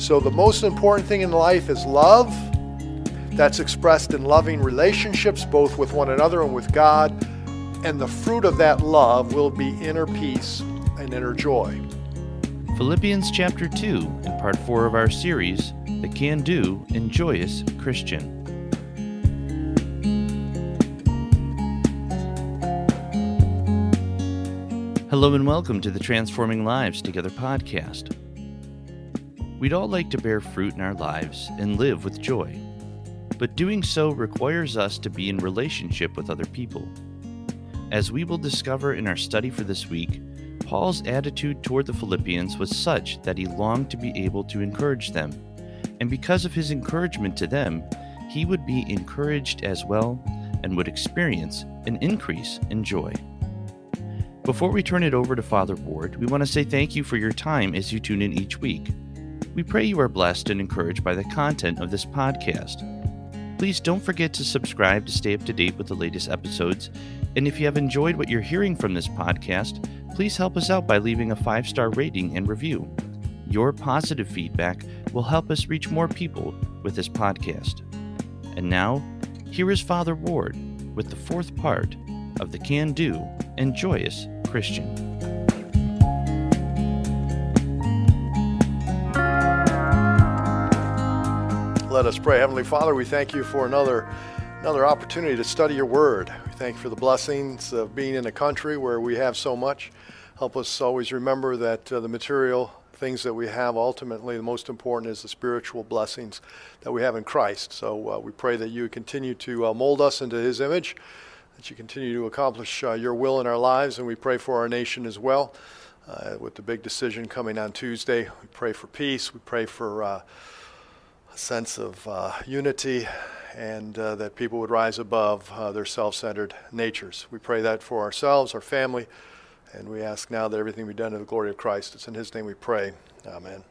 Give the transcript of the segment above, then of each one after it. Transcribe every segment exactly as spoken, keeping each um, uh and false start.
So the most important thing in life is love. That's expressed in loving relationships, both with one another and with God. And the fruit of that love will be inner peace and inner joy. Philippians chapter two, in part four of our series, The Can-Do and Joyous Christian. Hello and welcome to the Transforming Lives Together podcast. We'd all like to bear fruit in our lives and live with joy, but doing so requires us to be in relationship with other people. As we will discover in our study for this week, Paul's attitude toward the Philippians was such that he longed to be able to encourage them, and because of his encouragement to them, he would be encouraged as well and would experience an increase in joy. Before we turn it over to Father Ward, we want to say thank you for your time as you tune in each week. We pray you are blessed and encouraged by the content of this podcast. Please don't forget to subscribe to stay up to date with the latest episodes, and if you have enjoyed what you're hearing from this podcast, please help us out by leaving a five-star rating and review. Your positive feedback will help us reach more people with this podcast. And now, here is Father Ward with the fourth part of the Can-Do and Joyous Christian. Let us pray. Heavenly Father, we thank you for another another opportunity to study your word. We thank you for the blessings of being in a country where we have so much. Help us always remember that uh, the material things that we have, ultimately the most important is the spiritual blessings that we have in Christ. So uh, we pray that you continue to uh, mold us into his image, that you continue to accomplish uh, your will in our lives, and we pray for our nation as well. Uh, with the big decision coming on Tuesday, we pray for peace, we pray for uh, a sense of uh, unity, and uh, that people would rise above uh, their self-centered natures. We pray that for ourselves, our family, and we ask now that everything be done to the glory of Christ. It's in his name we pray. Amen.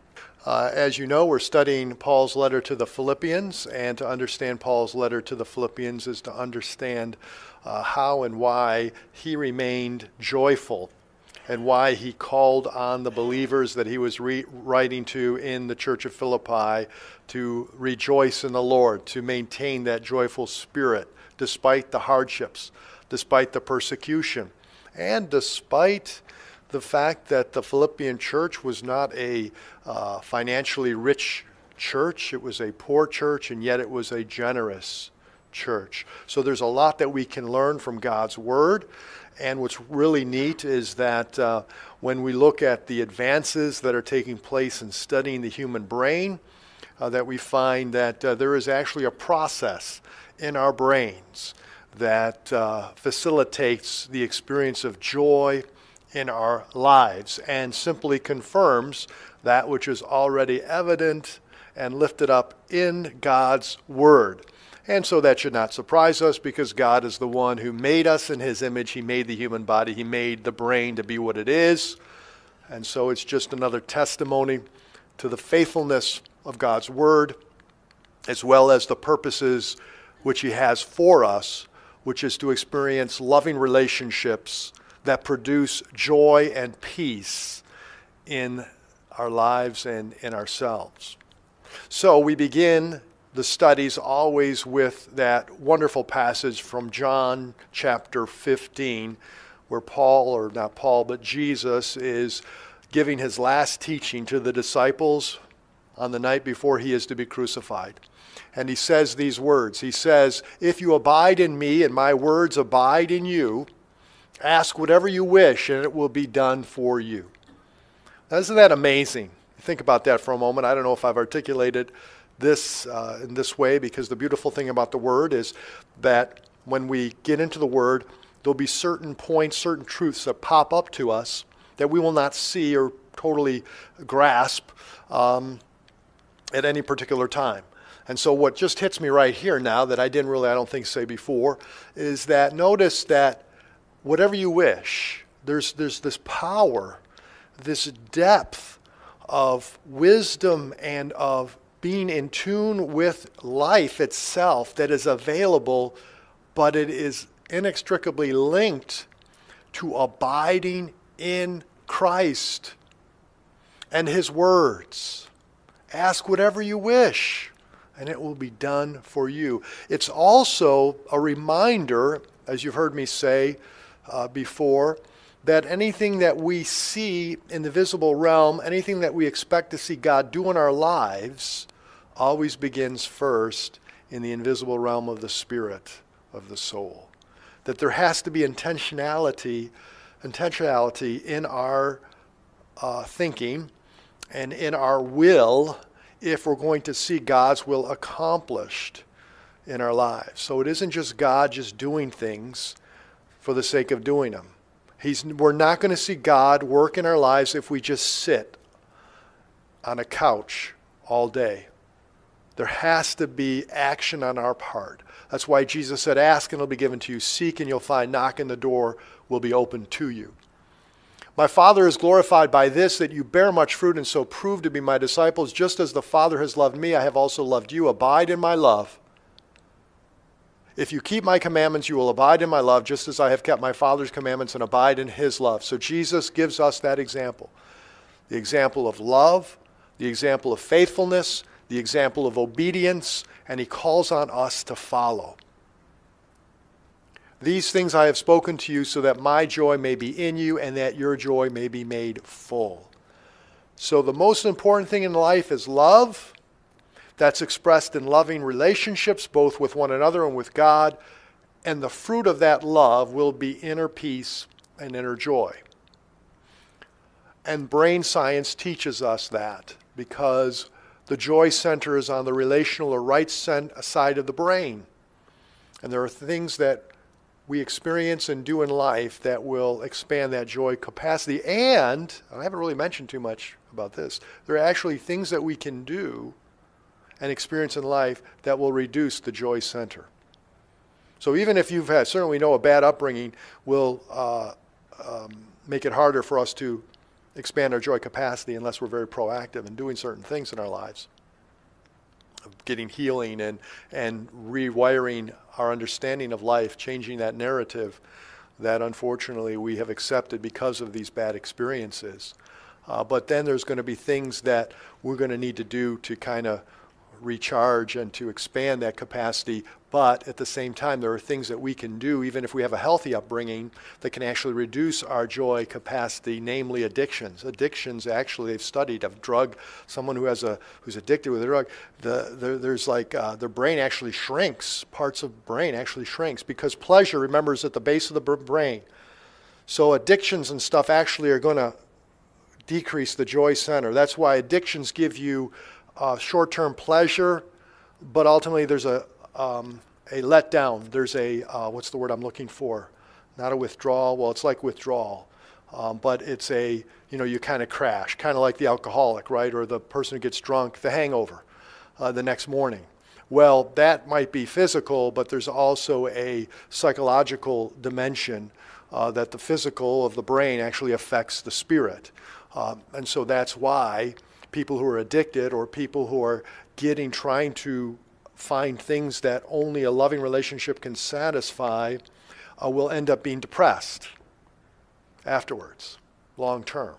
Uh, as you know, we're studying Paul's letter to the Philippians, and to understand Paul's letter to the Philippians is to understand uh, how and why he remained joyful, and why he called on the believers that he was re- writing to in the church of Philippi to rejoice in the Lord, to maintain that joyful spirit despite the hardships, despite the persecution, and despite the fact that the Philippian church was not a uh, financially rich church. It was a poor church, and yet it was a generous church. So there's a lot that we can learn from God's Word. And what's really neat is that uh, when we look at the advances that are taking place in studying the human brain, uh, that we find that uh, there is actually a process in our brains that uh, facilitates the experience of joy in our lives and simply confirms that which is already evident and lifted up in God's Word. And so that should not surprise us, because God is the one who made us in his image. He made the human body. He made the brain to be what it is. And so it's just another testimony to the faithfulness of God's Word, as well as the purposes which he has for us, which is to experience loving relationships that produce joy and peace in our lives and in ourselves. So we begin the studies always with that wonderful passage from John chapter fifteen, where Paul, or not Paul, but Jesus is giving his last teaching to the disciples on the night before he is to be crucified. And he says these words. He says, "If you abide in me and my words abide in you, ask whatever you wish and it will be done for you." Now, isn't that amazing? Think about that for a moment. I don't know if I've articulated this uh, in this way, because the beautiful thing about the Word is that when we get into the Word, there'll be certain points, certain truths that pop up to us that we will not see or totally grasp um, at any particular time. And so what just hits me right here now that I didn't really, I don't think, say before, is that notice that whatever you wish, there's there's this power, this depth of wisdom and of being in tune with life itself that is available, but it is inextricably linked to abiding in Christ and his words Ask whatever you wish, and it will be done for you. It's also a reminder, as you've heard me say uh, before, that anything that we see in the visible realm, anything that we expect to see God do in our lives, always begins first in the invisible realm of the spirit, of the soul. That there has to be intentionality, intentionality in our uh, thinking and in our will if we're going to see God's will accomplished in our lives. So it isn't just God just doing things for the sake of doing them. He's, we're not going to see God work in our lives if we just sit on a couch all day. There has to be action on our part. That's why Jesus said, ask and it'll be given to you. Seek and you'll find. Knock and the door will be opened to you. My Father is glorified by this, that you bear much fruit and so prove to be my disciples. Just as the Father has loved me, I have also loved you. Abide in my love. If you keep my commandments, you will abide in my love, just as I have kept my Father's commandments and abide in his love. So Jesus gives us that example. The example of love, the example of faithfulness, the example of obedience, and he calls on us to follow. These things I have spoken to you so that my joy may be in you and that your joy may be made full. So the most important thing in life is love. That's expressed in loving relationships, both with one another and with God. And the fruit of that love will be inner peace and inner joy. And brain science teaches us that because the joy center is on the relational or right side of the brain. And there are things that we experience and do in life that will expand that joy capacity. And, I haven't really mentioned too much about this, there are actually things that we can do and experience in life that will reduce the joy center. So even if you've had, certainly we know a bad upbringing will uh, um, make it harder for us to expand our joy capacity unless we're very proactive in doing certain things in our lives. Getting healing and, and rewiring our understanding of life, changing that narrative that unfortunately we have accepted because of these bad experiences. Uh, but then there's going to be things that we're going to need to do to kind of recharge and to expand that capacity. But at the same time, there are things that we can do, even if we have a healthy upbringing, that can actually reduce our joy capacity, namely addictions. Addictions, actually, they've studied of drug, someone who has a who's addicted with a drug, the, the, there's like uh, their brain actually shrinks. Parts of brain actually shrinks because pleasure, remember, is at the base of the brain. So addictions and stuff actually are going to decrease the joy center. That's why addictions give you Uh, short-term pleasure, but ultimately there's a um, a letdown. There's a, uh, what's the word I'm looking for? Not a withdrawal. Well, it's like withdrawal, um, but it's a, you know, you kind of crash, kind of like the alcoholic, right? Or the person who gets drunk, the hangover uh, the next morning. Well, that might be physical, but there's also a psychological dimension uh, that the physical of the brain actually affects the spirit. Um, and so that's why people who are addicted or people who are getting, trying to find things that only a loving relationship can satisfy uh, will end up being depressed afterwards, long term.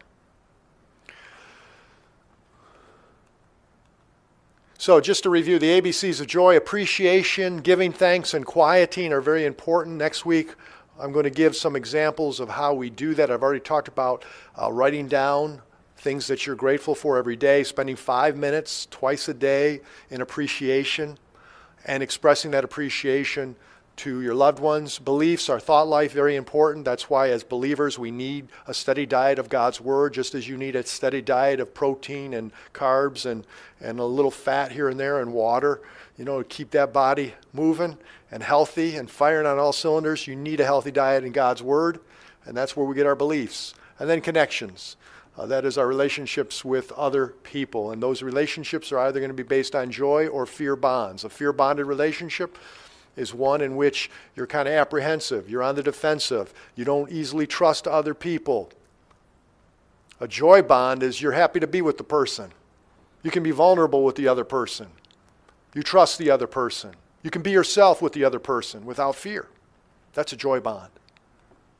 So just to review, the A B Cs of joy: appreciation, giving thanks, and quieting are very important. Next week, I'm going to give some examples of how we do that. I've already talked about uh, writing down things that you're grateful for every day, spending five minutes twice a day in appreciation and expressing that appreciation to your loved ones. Beliefs, our thought life, very important. That's why as believers we need a steady diet of God's Word, just as you need a steady diet of protein and carbs and, and a little fat here and there and water, you know, to keep that body moving and healthy and firing on all cylinders. You need a healthy diet in God's Word, and that's where we get our beliefs. And then connections. Uh, that is our relationships with other people. And those relationships are either going to be based on joy or fear bonds. A fear-bonded relationship is one in which you're kind of apprehensive. You're on the defensive. You don't easily trust other people. A joy bond is you're happy to be with the person. You can be vulnerable with the other person. You trust the other person. You can be yourself with the other person without fear. That's a joy bond.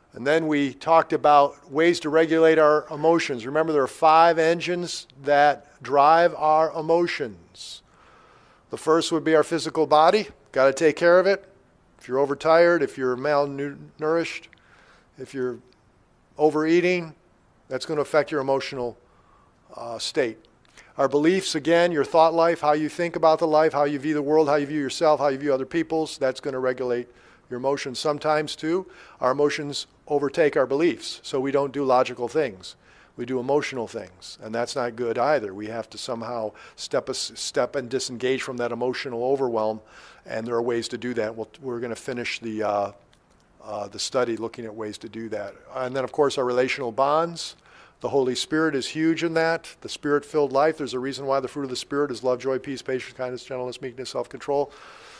And then we talked about ways to regulate our emotions. Remember, there are five engines that drive our emotions. The first would be our physical body. Got to take care of it. If you're overtired, if you're malnourished, if you're overeating, that's going to affect your emotional uh, state. Our beliefs, again, your thought life, how you think about the life, how you view the world, how you view yourself, how you view other people's, that's going to regulate your emotions. Sometimes, too, our emotions overtake our beliefs, so we don't do logical things. We do emotional things, and that's not good either. We have to somehow step a step and disengage from that emotional overwhelm, and there are ways to do that. We'll, we're going to finish the uh, uh, the study looking at ways to do that. And then, of course, our relational bonds. The Holy Spirit is huge in that. The Spirit-filled life. There's a reason why the fruit of the Spirit is love, joy, peace, patience, kindness, gentleness, meekness, self-control.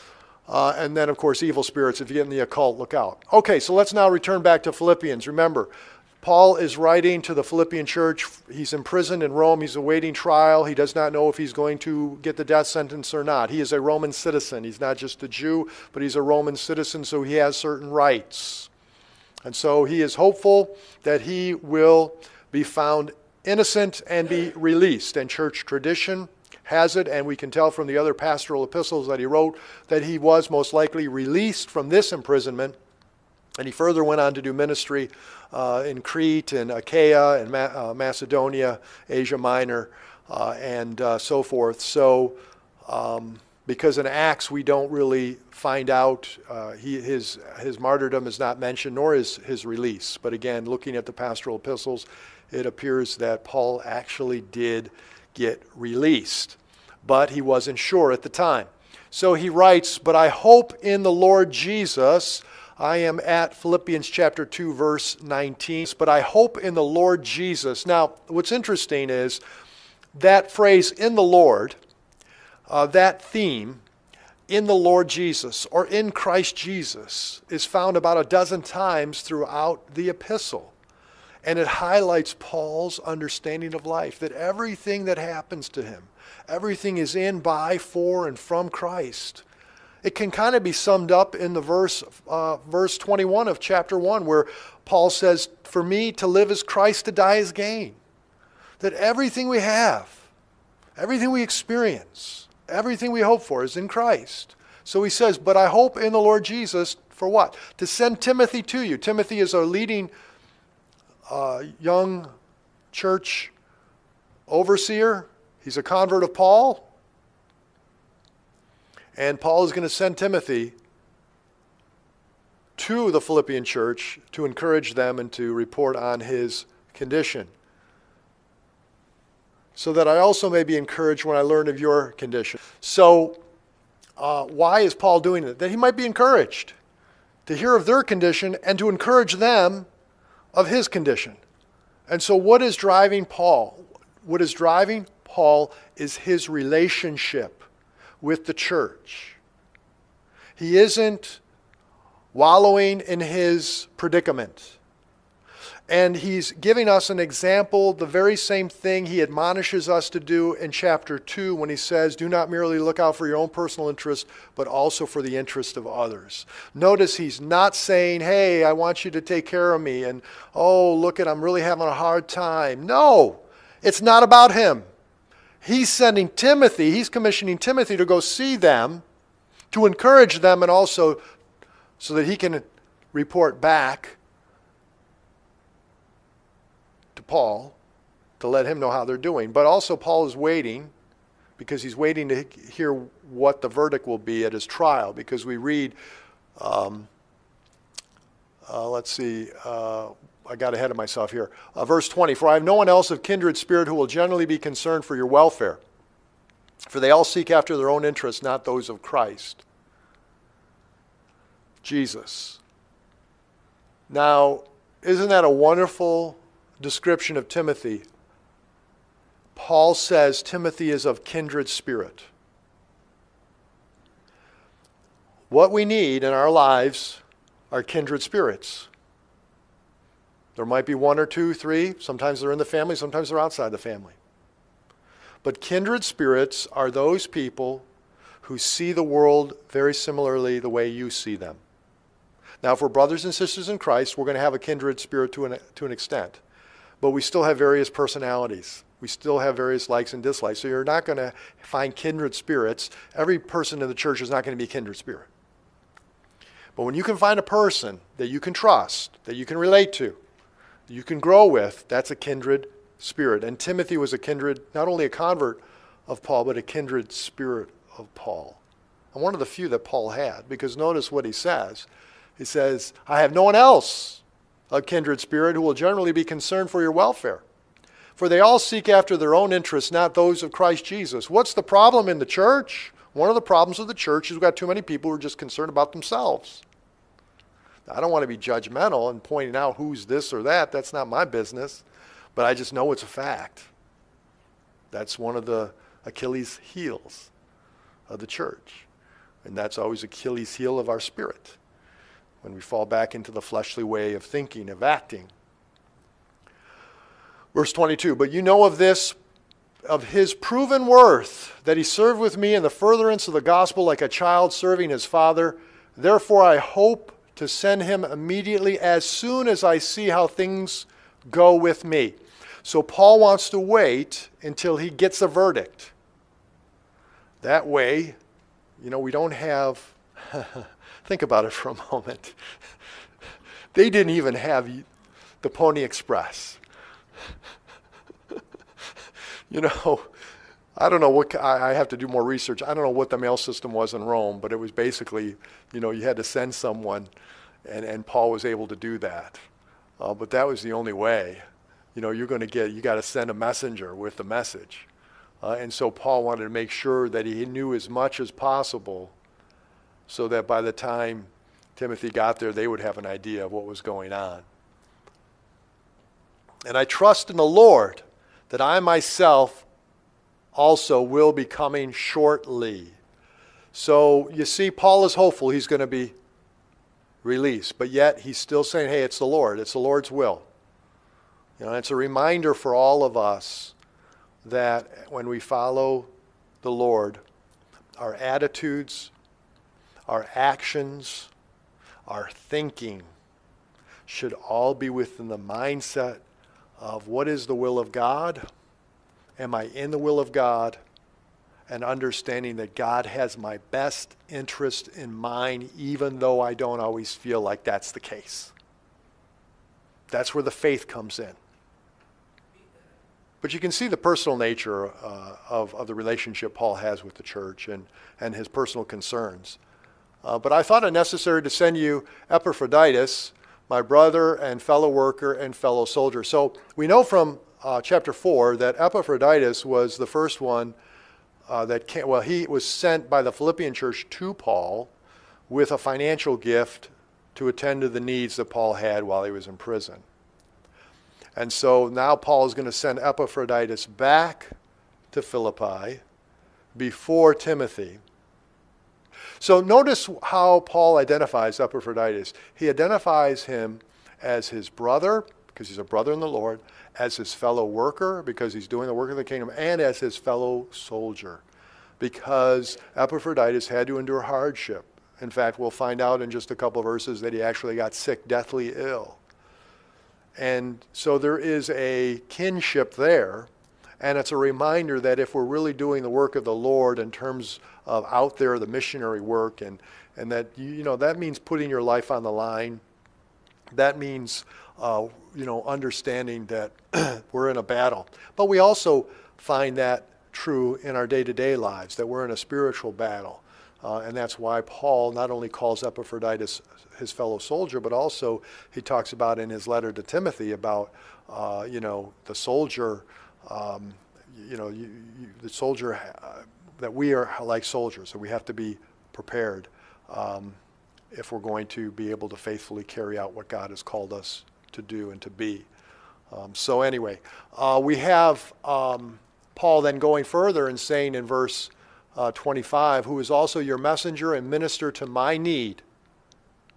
Uh, and then, of course, evil spirits. If you get in the occult, look out. Okay, so let's now return back to Philippians. Remember, Paul is writing to the Philippian church. He's imprisoned in Rome. He's awaiting trial. He does not know if he's going to get the death sentence or not. He is a Roman citizen. He's not just a Jew, but he's a Roman citizen, so he has certain rights. And so he is hopeful that he will be found innocent and be released. And church tradition has it, and we can tell from the other pastoral epistles that he wrote, that he was most likely released from this imprisonment. And he further went on to do ministry uh, in Crete and Achaia and Ma- uh, Macedonia, Asia Minor, uh, and uh, so forth. So, um, because in Acts we don't really find out, uh, he, his his martyrdom is not mentioned, nor is his release. But again, looking at the pastoral epistles, it appears that Paul actually did get released, but he wasn't sure at the time. So he writes, "But I hope in the Lord Jesus." I am at Philippians chapter two, verse nineteen. But I hope in the Lord Jesus. Now, what's interesting is that phrase, in the Lord, uh, that theme, in the Lord Jesus, or in Christ Jesus, is found about a dozen times throughout the epistle. And it highlights Paul's understanding of life, that everything that happens to him, everything is in, by, for, and from Christ. It can kind of be summed up in the verse, uh, verse twenty-one of chapter one, where Paul says, "For me to live is Christ, to die is gain." That everything we have, everything we experience, everything we hope for is in Christ. So he says, "But I hope in the Lord Jesus," for what? "To send Timothy to you." Timothy is our leading uh, young church overseer. He's a convert of Paul. And Paul is going to send Timothy to the Philippian church to encourage them and to report on his condition, so that I also may be encouraged when I learn of your condition. So uh, why is Paul doing it? That he might be encouraged to hear of their condition and to encourage them of his condition. And so what is driving Paul? What is driving Paul is his relationship with the church. He isn't wallowing in his predicament. And he's giving us an example, the very same thing he admonishes us to do in chapter two when he says, "Do not merely look out for your own personal interest, but also for the interest of others." Notice he's not saying, "Hey, I want you to take care of me," and, "Oh, look at, I'm really having a hard time." No, it's not about him. He's sending Timothy, he's commissioning Timothy to go see them, to encourage them, and also so that he can report back to Paul to let him know how they're doing. But also Paul is waiting, because he's waiting to hear what the verdict will be at his trial, because we read, um, uh, let's see, uh, I got ahead of myself here. Uh, verse twenty, "For I have no one else of kindred spirit who will generally be concerned for your welfare. For they all seek after their own interests, not those of Christ." Jesus. Now, isn't that a wonderful description of Timothy? Paul says Timothy is of kindred spirit. What we need in our lives are kindred spirits. There might be one or two, three. Sometimes they're in the family, sometimes they're outside the family. But kindred spirits are those people who see the world very similarly the way you see them. Now, if we're brothers and sisters in Christ, we're going to have a kindred spirit to an, to an extent. But we still have various personalities. We still have various likes and dislikes. So you're not going to find kindred spirits. Every person in the church is not going to be a kindred spirit. But when you can find a person that you can trust, that you can relate to, that you can grow with, that's a kindred spirit. And Timothy was a kindred, not only a convert of Paul, but a kindred spirit of Paul. And one of the few that Paul had, because notice what he says. He says, I have no one else of kindred spirit who will generally be concerned for your welfare. For they all seek after their own interests, not those of Christ Jesus. What's the problem in the church? One of the problems of the church is we've got too many people who are just concerned about themselves. I don't want to be judgmental and pointing out who's this or that. That's not my business. But I just know it's a fact. That's one of the Achilles heels of the church. And that's always Achilles heel of our spirit, when we fall back into the fleshly way of thinking, of acting. Verse twenty-two, but you know of this, of his proven worth, that he served with me in the furtherance of the gospel like a child serving his father. Therefore I hope to send him immediately as soon as I see how things go with me. So Paul wants to wait until he gets a verdict. That way, you know, we don't have, think about it for a moment. They didn't even have the Pony Express. You know, I don't know what, I have to do more research. I don't know what the mail system was in Rome, but it was basically, you know, you had to send someone, and, and Paul was able to do that. Uh, but that was the only way. You know, you're going to get, you got to send a messenger with the message. Uh, and so Paul wanted to make sure that he knew as much as possible so that by the time Timothy got there, they would have an idea of what was going on. And I trust in the Lord that I myself also will be coming shortly. So you see, Paul is hopeful he's going to be released, but yet he's still saying, hey, it's the Lord. It's the Lord's will. You know, it's a reminder for all of us that when we follow the Lord, our attitudes, our actions, our thinking should all be within the mindset of what is the will of God? Am I in the will of God? And understanding that God has my best interest in mind, even though I don't always feel like that's the case. That's where the faith comes in. But you can see the personal nature uh, of, of the relationship Paul has with the church and, and his personal concerns. Uh, but I thought it necessary to send you Epaphroditus, my brother and fellow worker and fellow soldier. So we know from uh, chapter four that Epaphroditus was the first one uh, that came, well, he was sent by the Philippian church to Paul with a financial gift to attend to the needs that Paul had while he was in prison. And so now Paul is going to send Epaphroditus back to Philippi before Timothy. So notice how Paul identifies Epaphroditus. He identifies him as his brother, because he's a brother in the Lord, as his fellow worker, because he's doing the work of the kingdom, and as his fellow soldier, because Epaphroditus had to endure hardship. In fact, we'll find out in just a couple of verses that he actually got sick, deathly ill. And so there is a kinship there, and it's a reminder that if we're really doing the work of the Lord in terms of out there, the missionary work, and, and that, you know, that means putting your life on the line. That means, uh, you know, understanding that we're in a battle. But we also find that true in our day-to-day lives, that we're in a spiritual battle. Uh, and that's why Paul not only calls Epaphroditus his fellow soldier, but also he talks about in his letter to Timothy about, uh, you know, the soldier, um, you know, you, you, the soldier, uh, that we are like soldiers, that we have to be prepared um, if we're going to be able to faithfully carry out what God has called us to do and to be. Um, so anyway, uh, we have um, Paul then going further and saying in verse uh, twenty-five, who is also your messenger and minister to my need,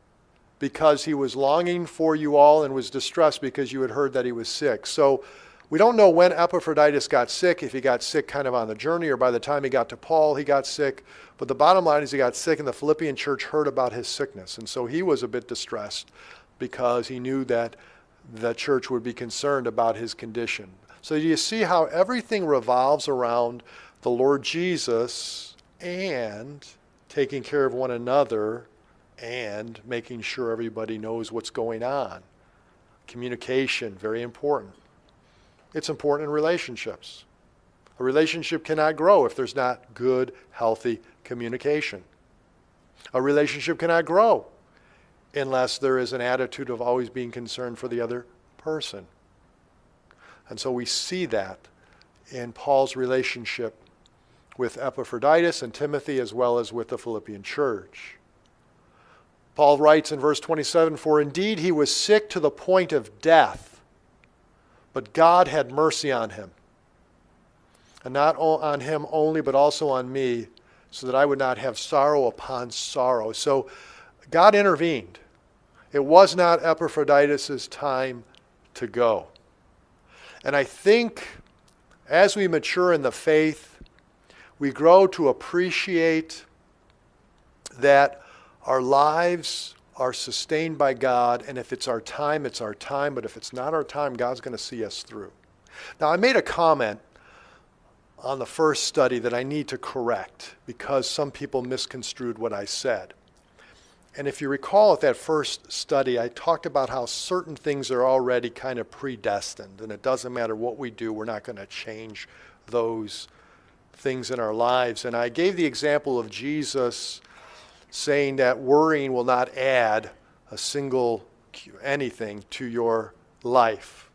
because he was longing for you all and was distressed because you had heard that he was sick. So We don't know when Epaphroditus got sick, if he got sick kind of on the journey or by the time he got to Paul, he got sick. But the bottom line is he got sick and the Philippian church heard about his sickness. And so he was a bit distressed because he knew that the church would be concerned about his condition. So you see how everything revolves around the Lord Jesus and taking care of one another and making sure everybody knows what's going on. Communication, very important. It's important in relationships. A relationship cannot grow if there's not good, healthy communication. A relationship cannot grow unless there is an attitude of always being concerned for the other person. And so we see that in Paul's relationship with Epaphroditus and Timothy, as well as with the Philippian church. Paul writes in verse twenty-seven, "For indeed he was sick to the point of death, but God had mercy on him. And not on him only, but also on me, so that I would not have sorrow upon sorrow." So God intervened. It was not Epaphroditus' time to go. And I think as we mature in the faith, we grow to appreciate that our lives are sustained by God, and if it's our time, it's our time, but if it's not our time, God's going to see us through. Now, I made a comment on the first study that I need to correct because some people misconstrued what I said. And if you recall at that first study, I talked about how certain things are already kind of predestined, and it doesn't matter what we do, we're not going to change those things in our lives. And I gave the example of Jesus saying that worrying will not add a single anything to your life.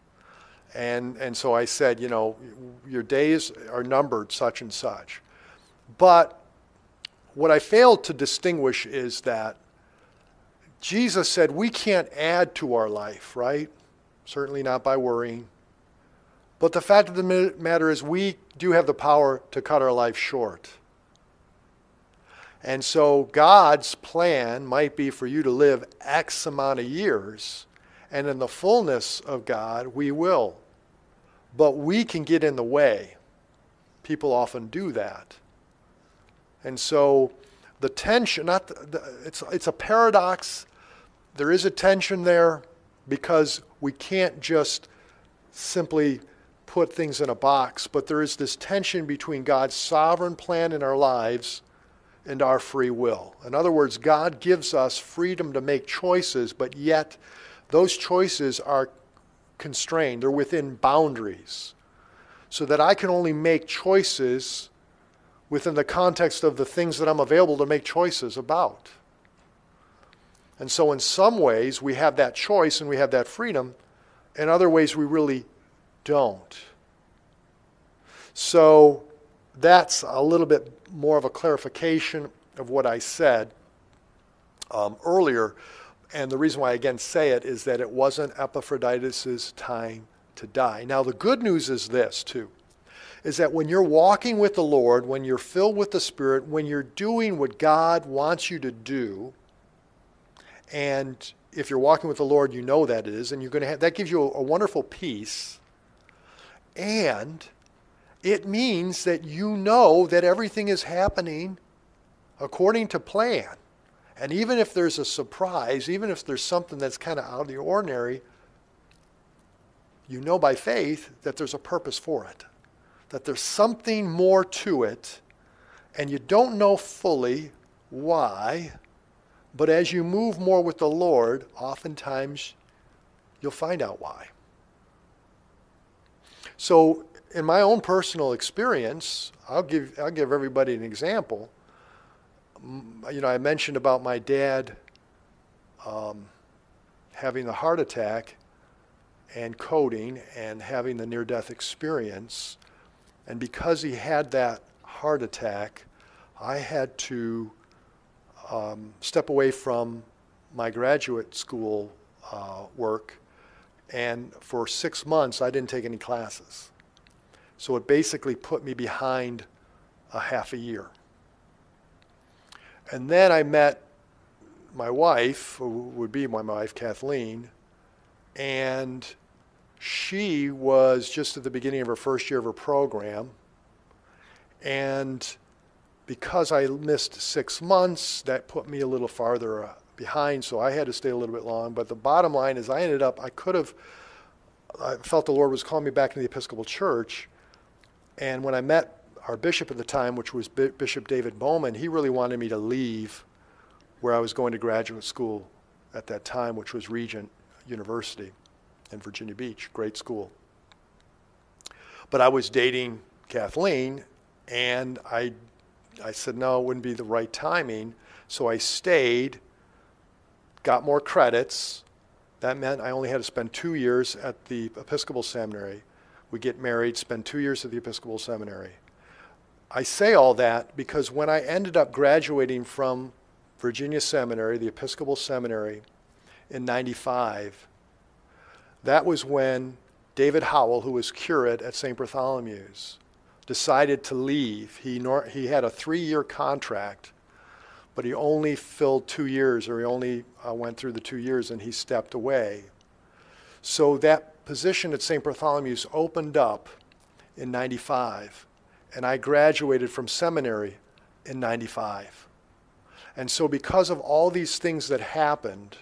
And and so I said, you know, your days are numbered such and such. But what I failed to distinguish is that Jesus said we can't add to our life, right? Certainly not by worrying. But the fact of the matter is we do have the power to cut our life short. And so God's plan might be for you to live X amount of years, and in the fullness of God, we will. But we can get in the way. People often do that. And so the tension, not the, the, it's, it's a paradox. There is a tension there because we can't just simply put things in a box, but there is this tension between God's sovereign plan in our lives and our free will. In other words, God gives us freedom to make choices, but yet those choices are constrained. They're within boundaries. So that I can only make choices within the context of the things that I'm available to make choices about. And so in some ways, we have that choice and we have that freedom. In other ways, we really don't. So that's a little bit more of a clarification of what I said um, earlier. And the reason why I again say it is that it wasn't Epaphroditus' time to die. Now the good news is this too, is that when you're walking with the Lord, when you're filled with the Spirit, when you're doing what God wants you to do, and if you're walking with the Lord, you know that it is, and you're going to have, that gives you a, a wonderful peace, and it means that you know that everything is happening according to plan. And even if there's a surprise, even if there's something that's kind of out of the ordinary, you know by faith that there's a purpose for it, that there's something more to it, and you don't know fully why, but as you move more with the Lord, oftentimes you'll find out why. So in my own personal experience, I'll give I'll give everybody an example. You know, I mentioned about my dad um, having the heart attack and coding and having the near-death experience. And because he had that heart attack, I had to um, step away from my graduate school uh, work. And for six months, I didn't take any classes. So it basically put me behind a half a year. And then I met my wife, who would be my wife, Kathleen, and she was just at the beginning of her first year of her program, and because I missed six months, that put me a little farther uh, behind, so I had to stay a little bit long. But the bottom line is I ended up, I could have, I felt the Lord was calling me back into the Episcopal Church, and when I met our bishop at the time, which was B- Bishop David Bowman, he really wanted me to leave where I was going to graduate school at that time, which was Regent University in Virginia Beach, great school. But I was dating Kathleen, and I I said, no, it wouldn't be the right timing. So I stayed, got more credits. That meant I only had to spend two years at the Episcopal Seminary. We get married, spend two years at the Episcopal Seminary. I say all that because when I ended up graduating from Virginia Seminary, the Episcopal Seminary, in ninety-five, that was when David Howell, who was curate at Saint Bartholomew's, decided to leave. He nor, he had a three-year contract, but he only filled two years, or he only uh, went through the two years, and he stepped away. So that position at Saint Bartholomew's opened up in ninety-five, and I graduated from seminary in ninety-five. And so because of all these things that happened,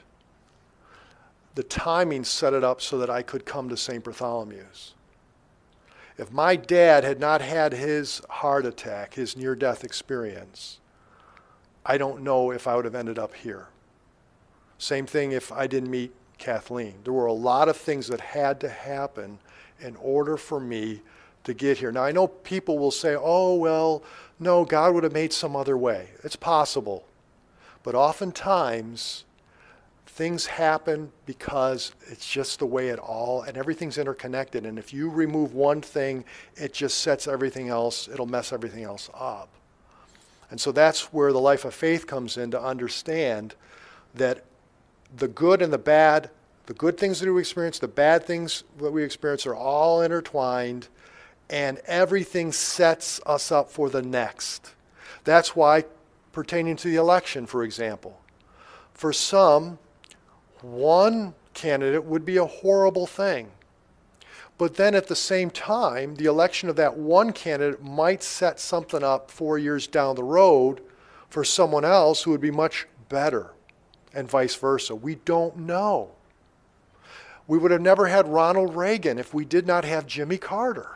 the timing set it up so that I could come to Saint Bartholomew's. If my dad had not had his heart attack, his near-death experience, I don't know if I would have ended up here. Same thing if I didn't meet Kathleen. There were a lot of things that had to happen in order for me to get here. Now, I know people will say, oh, well, no, God would have made some other way. It's possible. But oftentimes, things happen because it's just the way it all, and everything's interconnected. And if you remove one thing, it just sets everything else, it'll mess everything else up. And so that's where the life of faith comes in, to understand that the good and the bad, the good things that we experience, the bad things that we experience are all intertwined, and everything sets us up for the next. That's why, pertaining to the election, for example, for some, one candidate would be a horrible thing. But then at the same time, the election of that one candidate might set something up four years down the road for someone else who would be much better, and vice versa. We don't know. We would have never had Ronald Reagan if we did not have Jimmy Carter.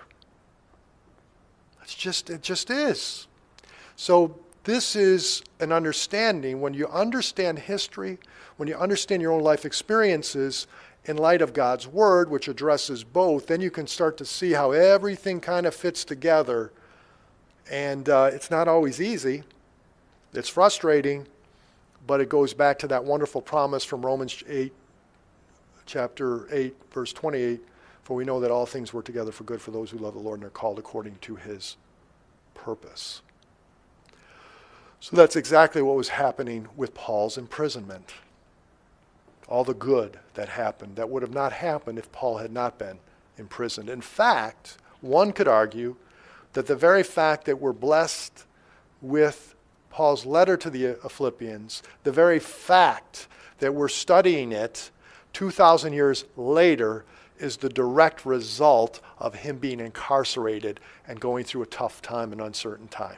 It's just, it just is. So this is an understanding. When you understand history, when you understand your own life experiences in light of God's Word, which addresses both, then you can start to see how everything kind of fits together. And uh, it's not always easy. It's frustrating, but it goes back to that wonderful promise from Romans eight, chapter eight, verse twenty-eight, for we know that all things work together for good for those who love the Lord and are called according to His purpose. So that's exactly what was happening with Paul's imprisonment. All the good that happened that would have not happened if Paul had not been imprisoned. In fact, one could argue that the very fact that we're blessed with Paul's letter to the Philippians, the very fact that we're studying it two thousand years later, is the direct result of him being incarcerated and going through a tough time and uncertain time.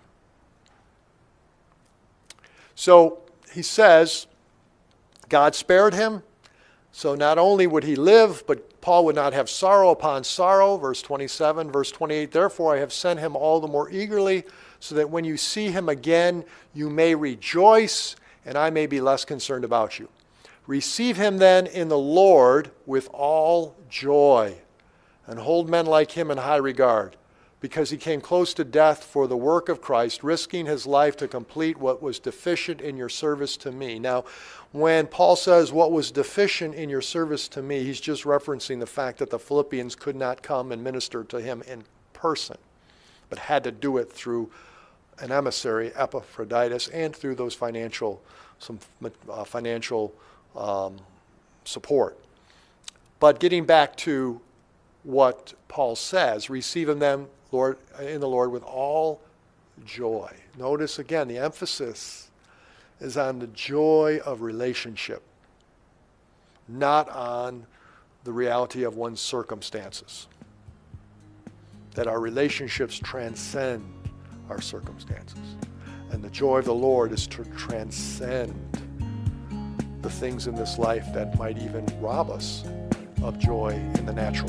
So he says, God spared him, so not only would he live, but Paul would not have sorrow upon sorrow. Verse twenty-seven, verse twenty-eight, therefore I have sent him all the more eagerly, so that when you see him again, you may rejoice, and I may be less concerned about you. Receive him then in the Lord with all joy, and hold men like him in high regard, because he came close to death for the work of Christ, risking his life to complete what was deficient in your service to me. Now, when Paul says what was deficient in your service to me, he's just referencing the fact that the Philippians could not come and minister to him in person, but had to do it through an emissary, Epaphroditus, and through those financial, some uh, financial um, support. But getting back to what Paul says, receive him then, Lord, in the Lord with all joy. Notice again, the emphasis is on the joy of relationship, not on the reality of one's circumstances. That our relationships transcend our circumstances. And the joy of the Lord is to transcend the things in this life that might even rob us of joy in the natural.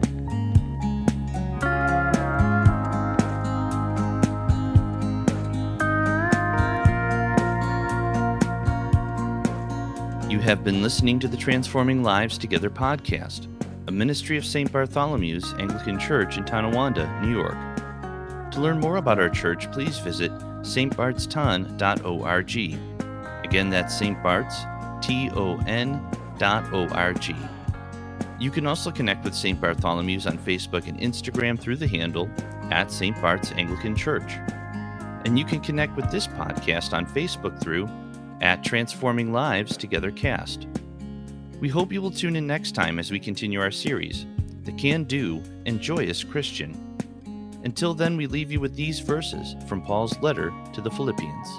You have been listening to the Transforming Lives Together podcast, a ministry of Saint Bartholomew's Anglican Church in Tonawanda, New York. To learn more about our church, please visit s t barts ton dot org. Again, that's Saint Bart's, T O N dot O R G. You can also connect with Saint Bartholomew's on Facebook and Instagram through the handle at Saint Bart's Anglican Church. And you can connect with this podcast on Facebook through at Transforming Lives Together Cast. We hope you will tune in next time as we continue our series, The Can-Do and Joyous Christian. Until then, we leave you with these verses from Paul's letter to the Philippians.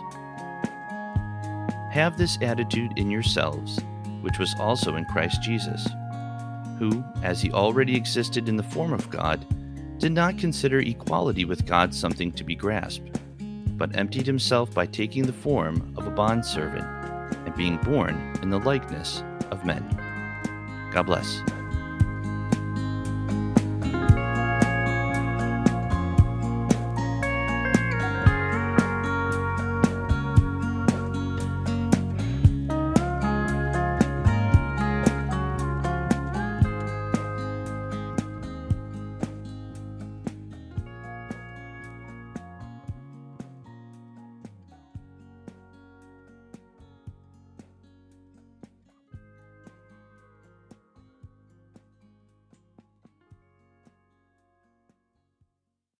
Have this attitude in yourselves, which was also in Christ Jesus, who, as he already existed in the form of God, did not consider equality with God something to be grasped, but emptied himself by taking the form of a bondservant and being born in the likeness of men. God bless.